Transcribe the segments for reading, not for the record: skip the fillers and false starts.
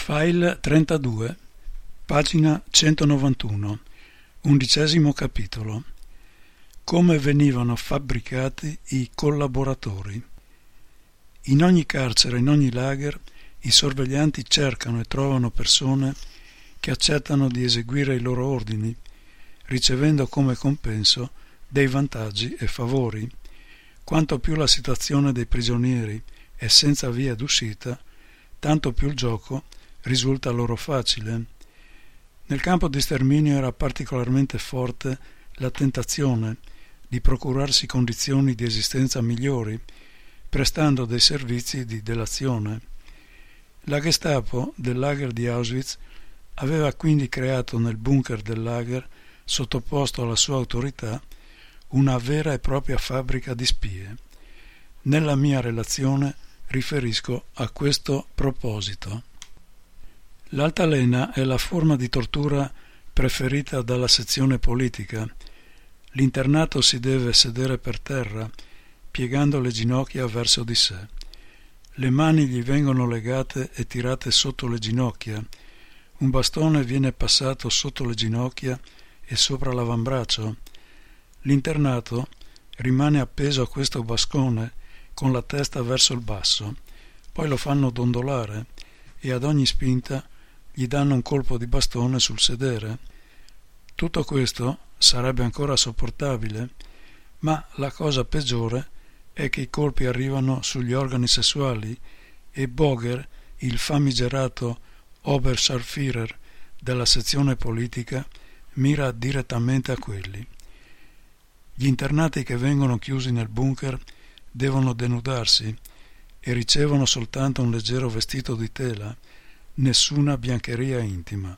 File 32, pagina 191, 11° capitolo. Come venivano fabbricati i collaboratori. In ogni carcere, in ogni lager, i sorveglianti cercano e trovano persone che accettano di eseguire i loro ordini, ricevendo come compenso dei vantaggi e favori. Quanto più la situazione dei prigionieri è senza via d'uscita, tanto più il gioco risulta loro facile. Nel campo di sterminio era particolarmente forte la tentazione di procurarsi condizioni di esistenza migliori, prestando dei servizi di delazione. La Gestapo del lager di Auschwitz aveva quindi creato nel bunker del lager, sottoposto alla sua autorità, una vera e propria fabbrica di spie. Nella mia relazione riferisco a questo proposito. L'altalena è la forma di tortura preferita dalla sezione politica. L'internato si deve sedere per terra, piegando le ginocchia verso di sé. Le mani gli vengono legate e tirate sotto le ginocchia. Un bastone viene passato sotto le ginocchia e sopra l'avambraccio. L'internato rimane appeso a questo bastone con la testa verso il basso. Poi lo fanno dondolare e ad ogni spinta gli danno un colpo di bastone sul sedere. Tutto questo sarebbe ancora sopportabile, ma la cosa peggiore è che i colpi arrivano sugli organi sessuali e Boger, il famigerato Oberscharführer della sezione politica, mira direttamente a quelli. Gli internati che vengono chiusi nel bunker devono denudarsi e ricevono soltanto un leggero vestito di tela, nessuna biancheria intima.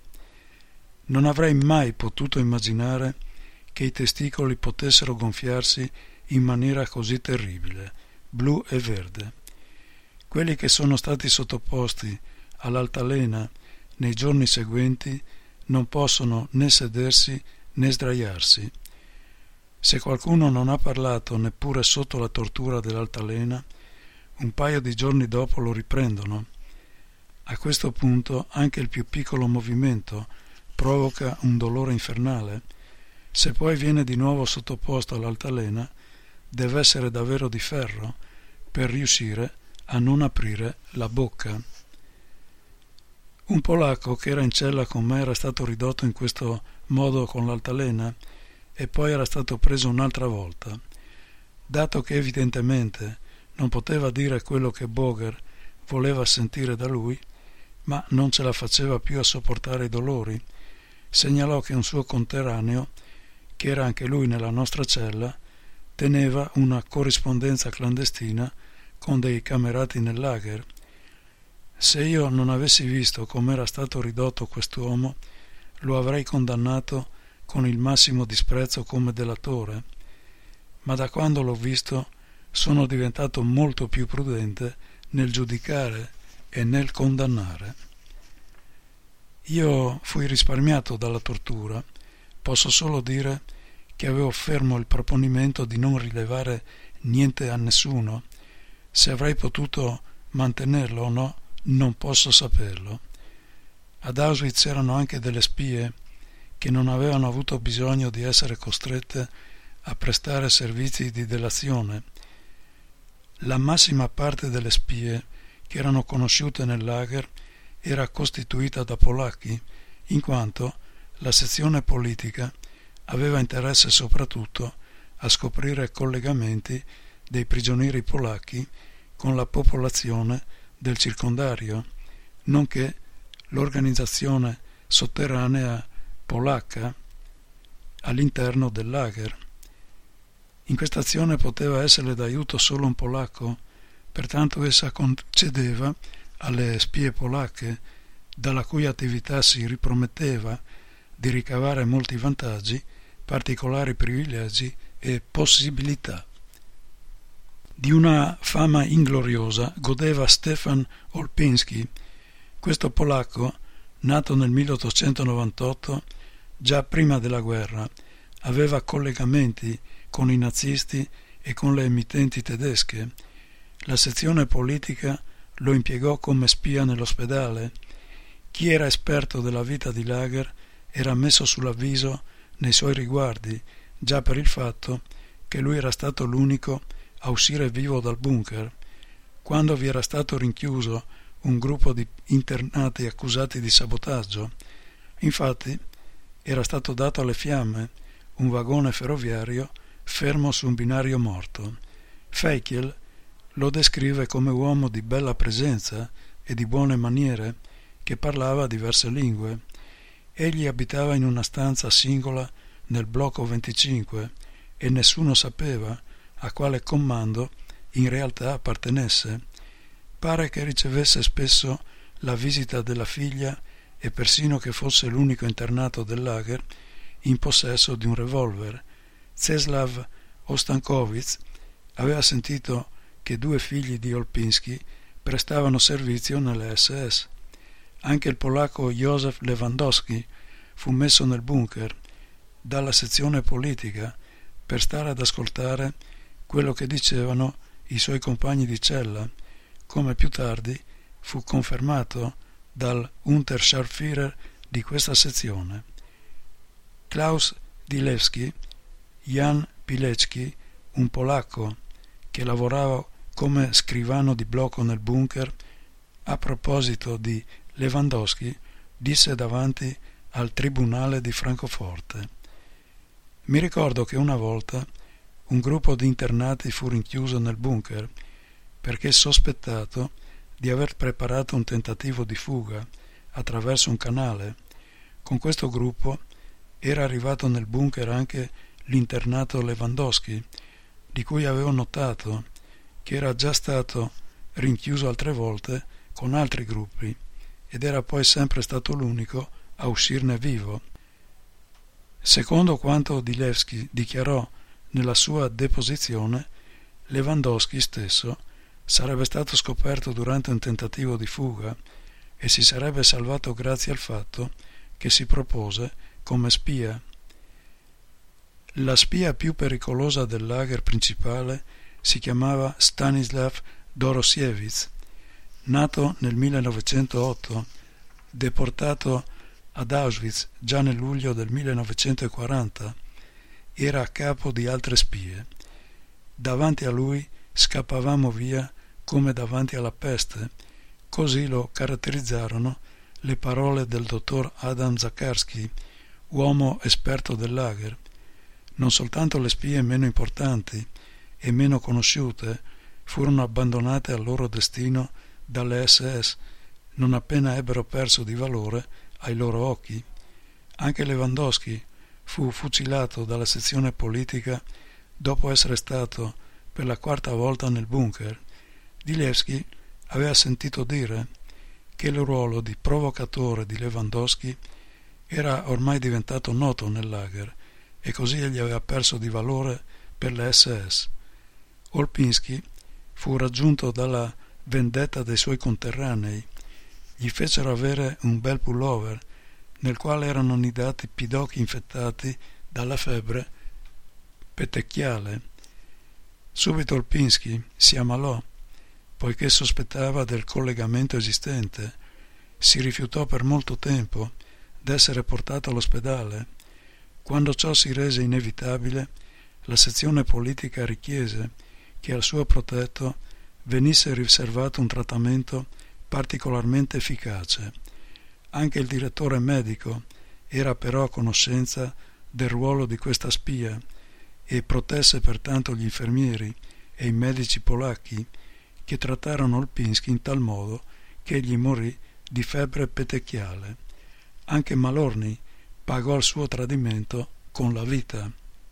Non avrei mai potuto immaginare che i testicoli potessero gonfiarsi in maniera così terribile, blu e verde. Quelli che sono stati sottoposti all'altalena nei giorni seguenti non possono né sedersi né sdraiarsi. Se qualcuno non ha parlato neppure sotto la tortura dell'altalena, un paio di giorni dopo lo riprendono. A questo punto anche il più piccolo movimento provoca un dolore infernale. Se poi viene di nuovo sottoposto all'altalena, deve essere davvero di ferro per riuscire a non aprire la bocca. Un polacco che era in cella con me era stato ridotto in questo modo con l'altalena e poi era stato preso un'altra volta. Dato che evidentemente non poteva dire quello che Boger voleva sentire da lui, ma non ce la faceva più a sopportare i dolori, segnalò che un suo conterraneo, che era anche lui nella nostra cella, teneva una corrispondenza clandestina con dei camerati nel lager. Se io non avessi visto com'era stato ridotto quest'uomo, lo avrei condannato con il massimo disprezzo come delatore, ma da quando l'ho visto sono diventato molto più prudente nel giudicare e nel condannare. Io fui risparmiato dalla tortura, posso solo dire che avevo fermo il proponimento di non rilevare niente a nessuno. Se avrei potuto mantenerlo o no, non posso saperlo. Ad Auschwitz erano anche delle spie che non avevano avuto bisogno di essere costrette a prestare servizi di delazione. La massima parte delle spie che erano conosciute nel lager era costituita da polacchi, in quanto la sezione politica aveva interesse soprattutto a scoprire collegamenti dei prigionieri polacchi con la popolazione del circondario, nonché l'organizzazione sotterranea polacca all'interno del lager. In questa azione poteva essere d'aiuto solo un polacco, pertanto essa concedeva alle spie polacche, dalla cui attività si riprometteva di ricavare molti vantaggi, particolari privilegi e possibilità. Di una fama ingloriosa godeva Stefan Olpinski. Questo polacco, nato nel 1898, già prima della guerra, aveva collegamenti con i nazisti e con le emittenti tedesche. La sezione politica lo impiegò come spia nell'ospedale. Chi era esperto della vita di Lager era messo sull'avviso nei suoi riguardi, già per il fatto che lui era stato l'unico a uscire vivo dal bunker. Quando vi era stato rinchiuso un gruppo di internati accusati di sabotaggio, infatti era stato dato alle fiamme un vagone ferroviario fermo su un binario morto. Feichel lo descrive come uomo di bella presenza e di buone maniere, che parlava diverse lingue. Egli abitava in una stanza singola nel blocco 25 e nessuno sapeva a quale comando in realtà appartenesse. Pare che ricevesse spesso la visita della figlia e persino che fosse l'unico internato del lager in possesso di un revolver. Czeslaw Ostankowicz aveva sentito che 2 figli di Olpinski prestavano servizio nelle SS. Anche il polacco Józef Lewandowski fu messo nel bunker dalla sezione politica per stare ad ascoltare quello che dicevano i suoi compagni di cella, come più tardi fu confermato dal Unterscharführer di questa sezione. Klaus Dilewski, Jan Pilecki, un polacco che lavorava come scrivano di blocco nel bunker, a proposito di Lewandowski, disse davanti al tribunale di Francoforte: «Mi ricordo che una volta un gruppo di internati fu rinchiuso nel bunker perché sospettato di aver preparato un tentativo di fuga attraverso un canale. Con questo gruppo era arrivato nel bunker anche l'internato Lewandowski, di cui avevo notato che era già stato rinchiuso altre volte con altri gruppi ed era poi sempre stato l'unico a uscirne vivo». Secondo quanto Dilewski dichiarò nella sua deposizione, Lewandowski stesso sarebbe stato scoperto durante un tentativo di fuga e si sarebbe salvato grazie al fatto che si propose come spia. La spia più pericolosa del lager principale si chiamava Stanislav Dorosiewicz. Nato nel 1908, deportato ad Auschwitz già nel luglio del 1940, era a capo di altre spie. Davanti a lui scappavamo via come davanti alla peste, così lo caratterizzarono le parole del dottor Adam Zakarski, uomo esperto del lager. Non soltanto le spie meno importanti e meno conosciute furono abbandonate al loro destino dalle SS non appena ebbero perso di valore ai loro occhi. Anche Lewandowski fu fucilato dalla sezione politica dopo essere stato per la 4ª volta nel bunker. Dilewski aveva sentito dire che il ruolo di provocatore di Lewandowski era ormai diventato noto nel lager e così egli aveva perso di valore per le SS. Olpinski fu raggiunto dalla vendetta dei suoi conterranei. Gli fecero avere un bel pullover nel quale erano annidati pidocchi infettati dalla febbre petecchiale. Subito Olpinski si ammalò, poiché sospettava del collegamento esistente. Si rifiutò per molto tempo d'essere portato all'ospedale. Quando ciò si rese inevitabile, la sezione politica richiese che al suo protetto venisse riservato un trattamento particolarmente efficace. Anche il direttore medico era però a conoscenza del ruolo di questa spia e protesse pertanto gli infermieri e i medici polacchi, che trattarono Olpinski in tal modo che egli morì di febbre petecchiale. Anche Malorny pagò il suo tradimento con la vita.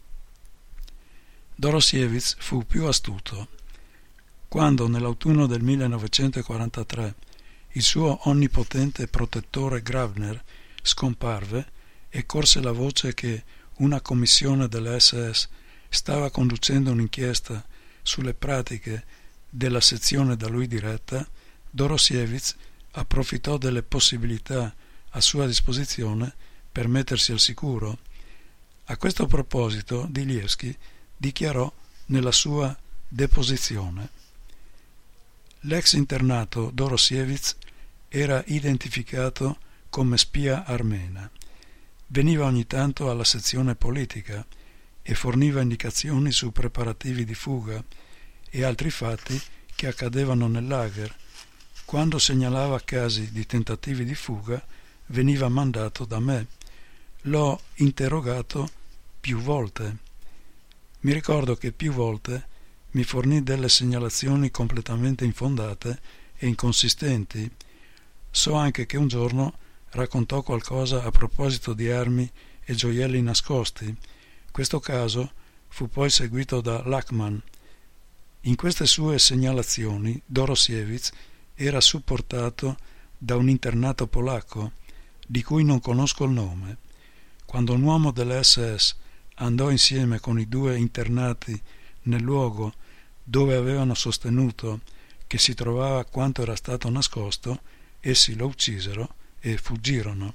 Dorosiewicz fu più astuto. Quando nell'autunno del 1943 il suo onnipotente protettore Grabner scomparve e corse la voce che una commissione delle SS stava conducendo un'inchiesta sulle pratiche della sezione da lui diretta, Dorosiewicz approfittò delle possibilità a sua disposizione per mettersi al sicuro. A questo proposito Dilewski dichiarò nella sua deposizione: l'ex internato Dorosiewicz era identificato come spia armena. Veniva ogni tanto alla sezione politica e forniva indicazioni su preparativi di fuga e altri fatti che accadevano nel lager. Quando segnalava casi di tentativi di fuga veniva mandato da me. L'ho interrogato più volte. Mi ricordo che più volte mi fornì delle segnalazioni completamente infondate e inconsistenti. So anche che un giorno raccontò qualcosa a proposito di armi e gioielli nascosti. Questo caso fu poi seguito da Lachman. In queste sue segnalazioni Dorosiewicz era supportato da un internato polacco, di cui non conosco il nome. Quando un uomo delle SS andò insieme con i due internati nel luogo dove avevano sostenuto che si trovava quanto era stato nascosto, essi lo uccisero e fuggirono.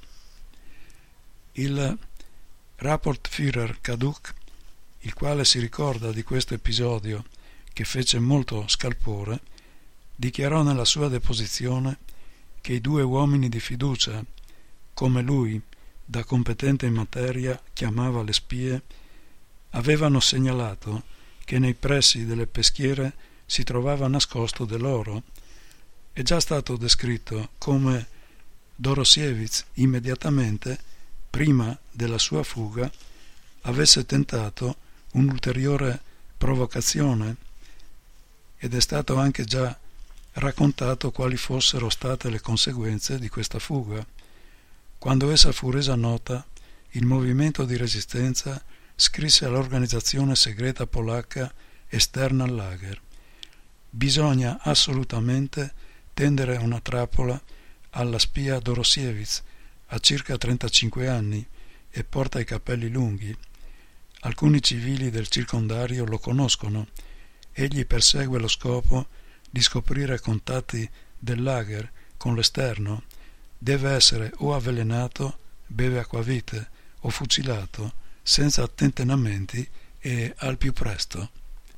Il Rapportführer Kaduk, il quale si ricorda di questo episodio che fece molto scalpore, dichiarò nella sua deposizione che i due uomini di fiducia, come lui, da competente in materia, chiamava le spie, avevano segnalato che nei pressi delle peschiere si trovava nascosto dell'oro. È già stato descritto come Dorosiewicz immediatamente, prima della sua fuga, avesse tentato un'ulteriore provocazione ed è stato anche già raccontato quali fossero state le conseguenze di questa fuga. Quando essa fu resa nota, il movimento di resistenza scrisse all'organizzazione segreta polacca esterna al lager: bisogna assolutamente tendere una trappola alla spia Dorosiewicz, ha circa 35 anni e porta i capelli lunghi. Alcuni civili del circondario lo conoscono. Egli persegue lo scopo di scoprire contatti del lager con l'esterno. Deve essere o avvelenato, beve acquavite, o fucilato, senza tentennamenti e al più presto.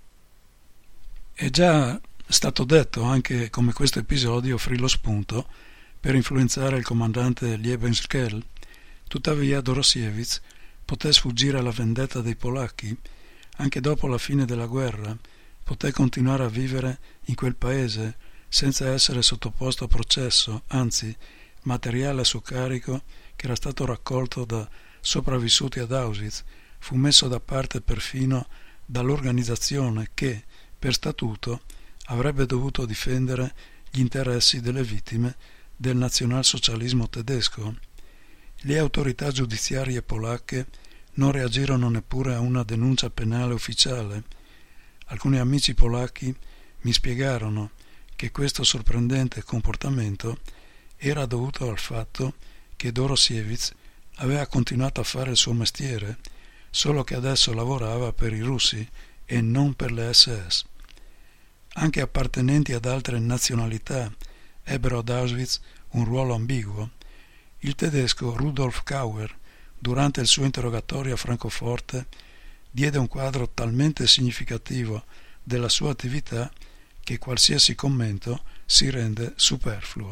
È già stato detto anche come questo episodio offrì lo spunto per influenzare il comandante Liebenskell. Tuttavia Dorosiewicz poté sfuggire alla vendetta dei polacchi. Anche dopo la fine della guerra poté continuare a vivere in quel paese senza essere sottoposto a processo, anzi materiale a suo carico che era stato raccolto da sopravvissuti ad Auschwitz fu messo da parte perfino dall'organizzazione che, per statuto, avrebbe dovuto difendere gli interessi delle vittime del nazionalsocialismo tedesco. Le autorità giudiziarie polacche non reagirono neppure a una denuncia penale ufficiale. Alcuni amici polacchi mi spiegarono che questo sorprendente comportamento era dovuto al fatto che Dorosiewicz aveva continuato a fare il suo mestiere, solo che adesso lavorava per i russi e non per le SS. Anche appartenenti ad altre nazionalità ebbero ad Auschwitz un ruolo ambiguo. Il tedesco Rudolf Kauer, durante il suo interrogatorio a Francoforte, diede un quadro talmente significativo della sua attività che qualsiasi commento si rende superfluo.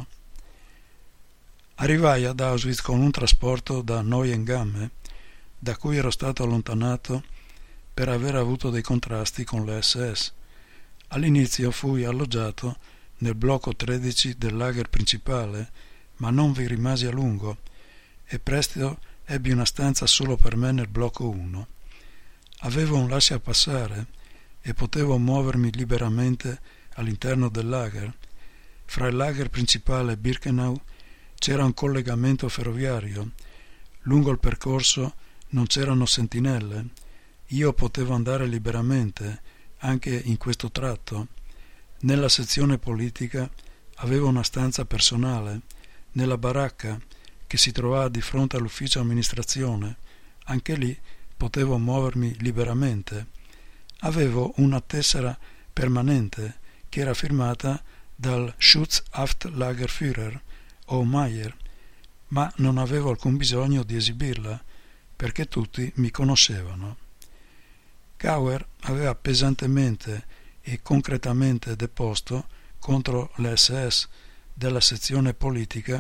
Arrivai ad Auschwitz con un trasporto da Neuengamme, da cui ero stato allontanato per aver avuto dei contrasti con le SS. All'inizio fui alloggiato nel blocco 13 del lager principale, ma non vi rimasi a lungo e presto ebbi una stanza solo per me nel blocco 1. Avevo un lasciapassare e potevo muovermi liberamente all'interno del lager. Fra il lager principale e Birkenau c'era un collegamento ferroviario. Lungo il percorso non c'erano sentinelle. Io potevo andare liberamente anche in questo tratto. Nella sezione politica avevo una stanza personale. Nella baracca, che si trovava di fronte all'ufficio amministrazione, anche lì potevo muovermi liberamente. Avevo una tessera permanente che era firmata dal Schutzhaftlagerführer o Mayer, ma non avevo alcun bisogno di esibirla perché tutti mi conoscevano. Kauer aveva pesantemente e concretamente deposto contro le SS della sezione politica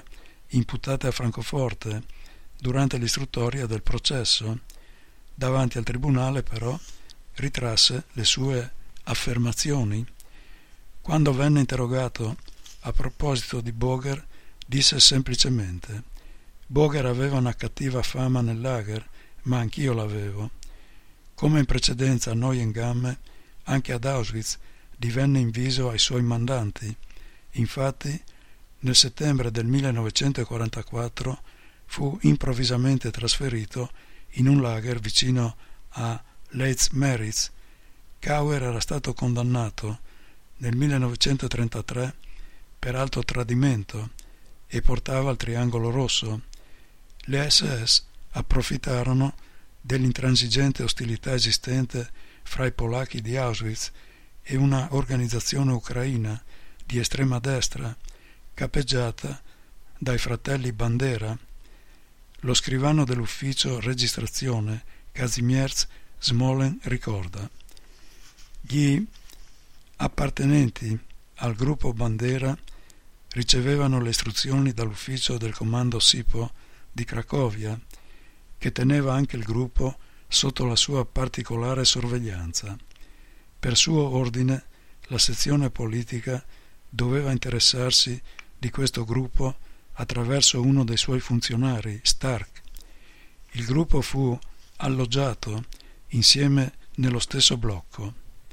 imputate a Francoforte durante l'istruttoria del processo. Davanti al tribunale, però, ritrasse le sue affermazioni. Quando venne interrogato a proposito di Boger, disse semplicemente: «Boger aveva una cattiva fama nel lager, ma anch'io l'avevo. Come in precedenza a Neuengamme, anche ad Auschwitz divenne inviso ai suoi mandanti. Infatti, nel settembre del 1944 fu improvvisamente trasferito in un lager vicino a Leitz-Meritz. Kauer era stato condannato nel 1933 per alto tradimento e portava il triangolo rosso. Le SS approfittarono dell'intransigente ostilità esistente fra i polacchi di Auschwitz e una organizzazione ucraina di estrema destra capeggiata dai fratelli Bandera. Lo scrivano dell'ufficio registrazione Kazimierz Smolen ricorda: gli appartenenti al gruppo Bandera ricevevano le istruzioni dall'ufficio del comando SIPO di Cracovia, che teneva anche il gruppo sotto la sua particolare sorveglianza. Per suo ordine, la sezione politica doveva interessarsi di questo gruppo attraverso uno dei suoi funzionari, Stark. Il gruppo fu alloggiato insieme nello stesso blocco.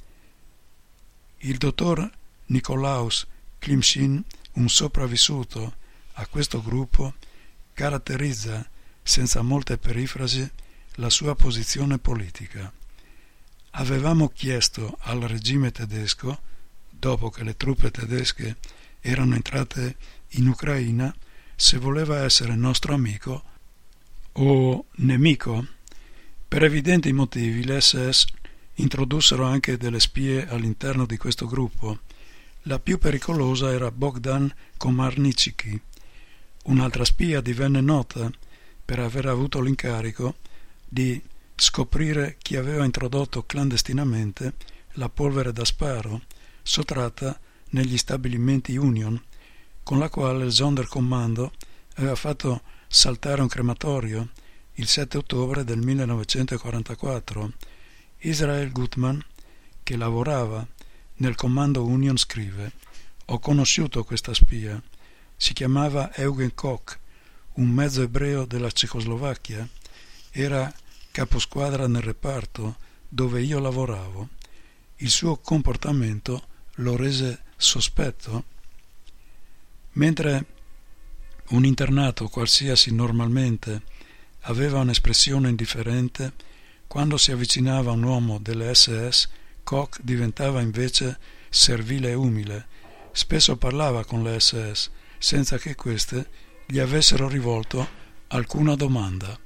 Il dottor Nikolaus Klimshin, un sopravvissuto a questo gruppo, caratterizza senza molte perifrasi la sua posizione politica. Avevamo chiesto al regime tedesco, dopo che le truppe tedesche erano entrate in Ucraina, se voleva essere nostro amico o nemico. Per evidenti motivi le SS introdussero anche delle spie all'interno di questo gruppo. La più pericolosa era Bogdan Komarnicki. Un'altra spia divenne nota per aver avuto l'incarico di scoprire chi aveva introdotto clandestinamente la polvere da sparo sottratta negli stabilimenti Union, con la quale il Sonderkommando aveva fatto saltare un crematorio il 7 ottobre del 1944. Israel Gutman, che lavorava nel comando Union, scrive: «Ho conosciuto questa spia. Si chiamava Eugen Koch, un mezzo ebreo della Cecoslovacchia. Era caposquadra nel reparto dove io lavoravo. Il suo comportamento lo rese sospetto. Mentre un internato qualsiasi normalmente aveva un'espressione indifferente, quando si avvicinava un uomo delle SS, Koch diventava invece servile e umile. Spesso parlava con le SS senza che queste gli avessero rivolto alcuna domanda.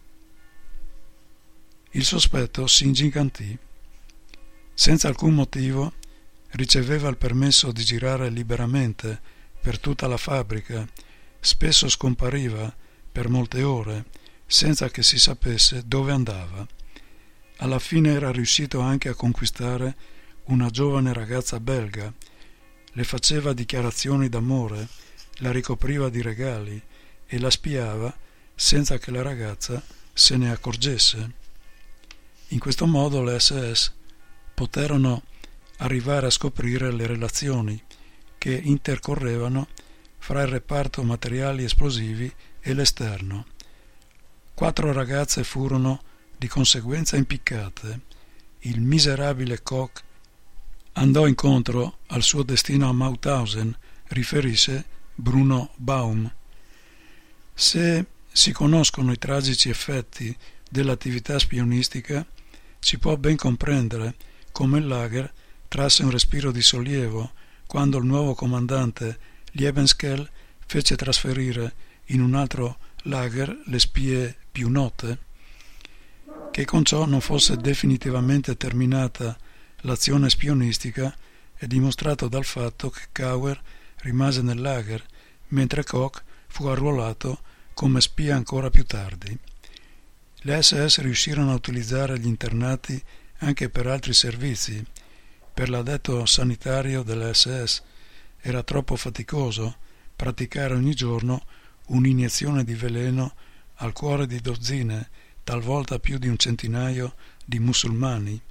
Il sospetto si ingigantì. Senza alcun motivo riceveva il permesso di girare liberamente per tutta la fabbrica, spesso scompariva per molte ore senza che si sapesse dove andava. Alla fine era riuscito anche a conquistare una giovane ragazza belga, le faceva dichiarazioni d'amore, la ricopriva di regali e la spiava senza che la ragazza se ne accorgesse. In questo modo le SS poterono arrivare a scoprire le relazioni che intercorrevano fra il reparto materiali esplosivi e l'esterno. 4 ragazze furono di conseguenza impiccate. Il miserabile Koch andò incontro al suo destino a Mauthausen, riferisce Bruno Baum. Se si conoscono i tragici effetti dell'attività spionistica, si può ben comprendere come il lager trasse un respiro di sollievo quando il nuovo comandante Liebenskell fece trasferire in un altro lager le spie più note. Che con ciò non fosse definitivamente terminata l'azione spionistica è dimostrato dal fatto che Kauer rimase nel lager, mentre Koch fu arruolato come spia ancora più tardi. Le SS riuscirono a utilizzare gli internati anche per altri servizi. Per l'addetto sanitario delle SS era troppo faticoso praticare ogni giorno un'iniezione di veleno al cuore di dozzine, talvolta più di un centinaio di musulmani.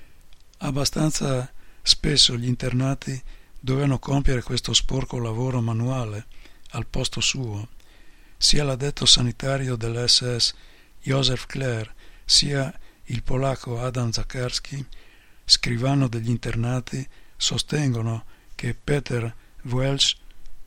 Abbastanza spesso gli internati dovevano compiere questo sporco lavoro manuale al posto suo. Sia l'addetto sanitario dell'SS Josef Kler, sia il polacco Adam Zakarski, scrivano degli internati, sostengono che Peter Welch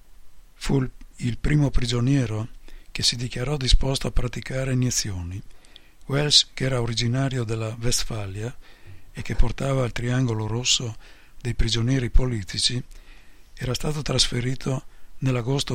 fu il primo prigioniero che si dichiarò disposto a praticare iniezioni. Welch, che era originario della Westfalia e che portava il triangolo rosso dei prigionieri politici, era stato trasferito nell'agosto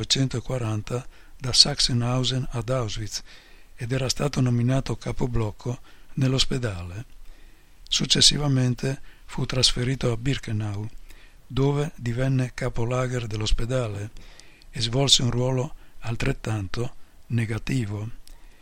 1940 da Sachsenhausen ad Auschwitz ed era stato nominato capoblocco nell'ospedale. Successivamente fu trasferito a Birkenau, dove divenne capolager dell'ospedale e svolse un ruolo altrettanto negativo.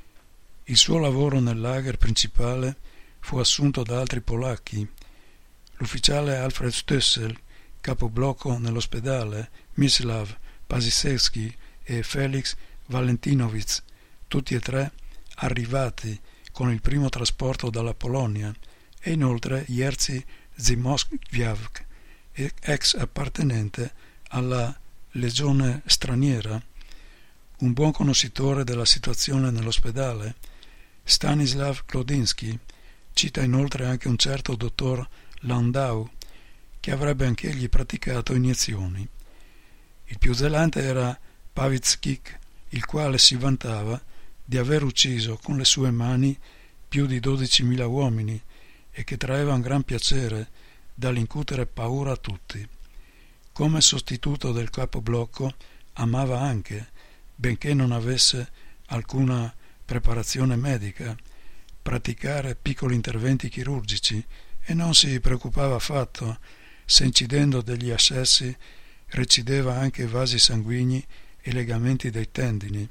Il suo lavoro nel lager principale fu assunto da altri polacchi. L'ufficiale Alfred Stössel, capoblocco nell'ospedale, Mislav Pasisewski e Felix Valentinowicz, tutti e tre arrivati con il primo trasporto dalla Polonia, e inoltre Jerzy Zimowskiak, ex appartenente alla legione straniera, un buon conoscitore della situazione nell'ospedale. Stanislav Klodinsky cita inoltre anche un certo dottor Landau, che avrebbe anch'egli praticato iniezioni. Il più zelante era Pavitskik, il quale si vantava di aver ucciso con le sue mani più di 12.000 uomini e che traeva un gran piacere dall'incutere paura a tutti. Come sostituto del capoblocco amava anche, benché non avesse alcuna preparazione medica, praticare piccoli interventi chirurgici e non si preoccupava affatto se incidendo degli ascessi recideva anche vasi sanguigni e legamenti dei tendini.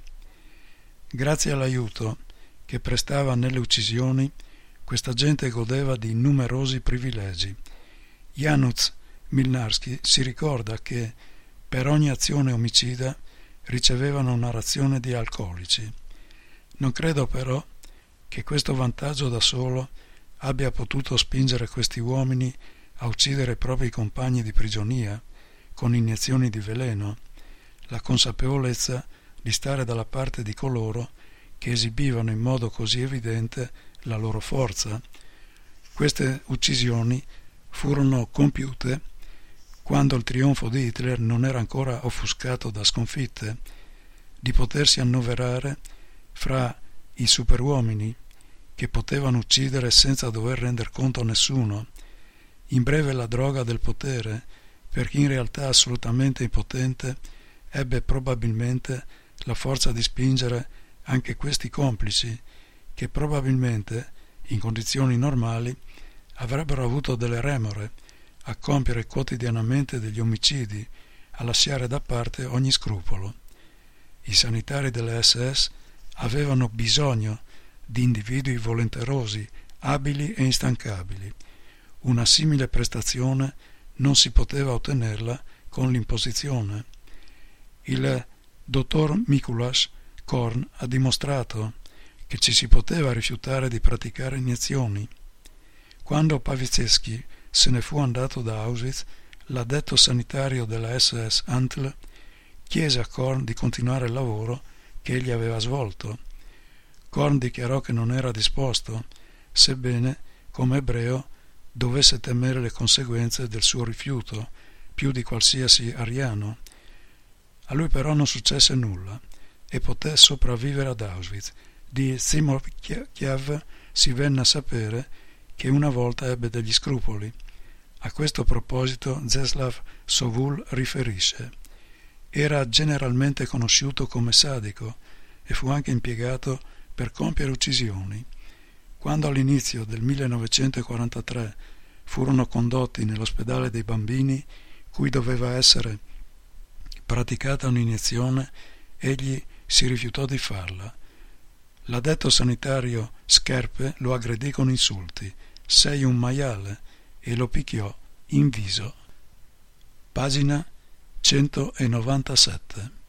Grazie all'aiuto che prestava nelle uccisioni, questa gente godeva di numerosi privilegi. Janusz Milnarski si ricorda che per ogni azione omicida ricevevano una razione di alcolici. Non credo però che questo vantaggio da solo abbia potuto spingere questi uomini a uccidere i propri compagni di prigionia con iniezioni di veleno. La consapevolezza di stare dalla parte di coloro che esibivano in modo così evidente la loro forza. Queste uccisioni furono compiute quando il trionfo di Hitler non era ancora offuscato da sconfitte, di potersi annoverare fra i superuomini che potevano uccidere senza dover render conto a nessuno. In breve, la droga del potere, per chi in realtà assolutamente impotente, ebbe probabilmente la forza di spingere anche questi complici, che probabilmente, in condizioni normali, avrebbero avuto delle remore a compiere quotidianamente degli omicidi, a lasciare da parte ogni scrupolo. I sanitari delle SS avevano bisogno di individui volenterosi, abili e instancabili. Una simile prestazione non si poteva ottenerla con l'imposizione. Il dottor Mikuláš Korn ha dimostrato che ci si poteva rifiutare di praticare iniezioni. Quando Pavitsevskij se ne fu andato da Auschwitz, l'addetto sanitario della SS Antl chiese a Korn di continuare il lavoro che egli aveva svolto. Korn dichiarò che non era disposto, sebbene, come ebreo, dovesse temere le conseguenze del suo rifiuto più di qualsiasi ariano. A lui però non successe nulla e poté sopravvivere ad Auschwitz. Di Zimowskiak si venne a sapere che una volta ebbe degli scrupoli. A questo proposito Czeslaw Sowul riferisce: era generalmente conosciuto come sadico e fu anche impiegato per compiere uccisioni. Quando all'inizio del 1943 furono condotti nell'ospedale dei bambini, cui doveva essere praticata un'iniezione, egli si rifiutò di farla. L'addetto sanitario Scherpe lo aggredì con insulti: «Sei un maiale», e lo picchiò in viso. Pagina 197.